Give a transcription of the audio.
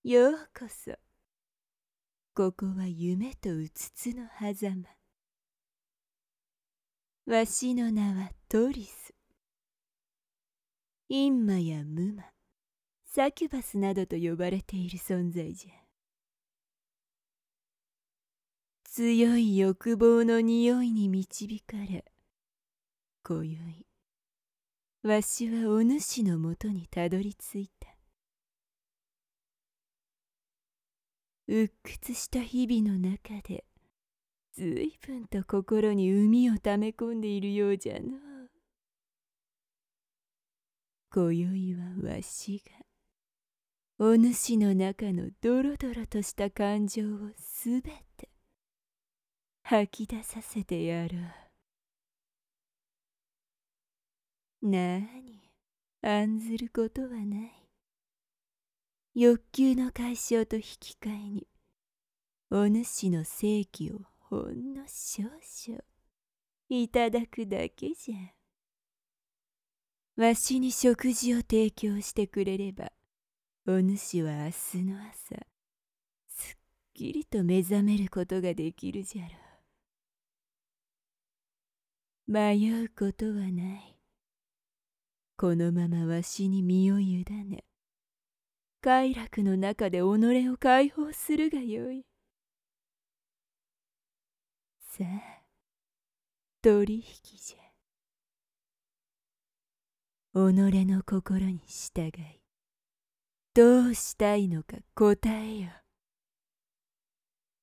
ようこそ。ここは夢とうつつの狭間。わしの名はトリス。インマやムマ、サキュバスなどと呼ばれている存在じゃ。強い欲望の匂いに導かれ、今宵わしはお主のもとにたどり着いた。鬱屈した日々の中で、ずいぶんと心に膿をため込んでいるようじゃの。今宵はわしが、お主の中のドロドロとした感情をすべて吐き出させてやろう。なに、案ずることはない。欲求の解消と引き換えに、お主の正気をほんの少々いただくだけじゃ。わしに食事を提供してくれれば、お主は明日の朝、すっきりと目覚めることができるじゃろう。迷うことはない。このままわしに身を委ね、快楽の中で己を解放するがよい。さあ、取引じゃ。己の心に従い、どうしたいのか答えよ。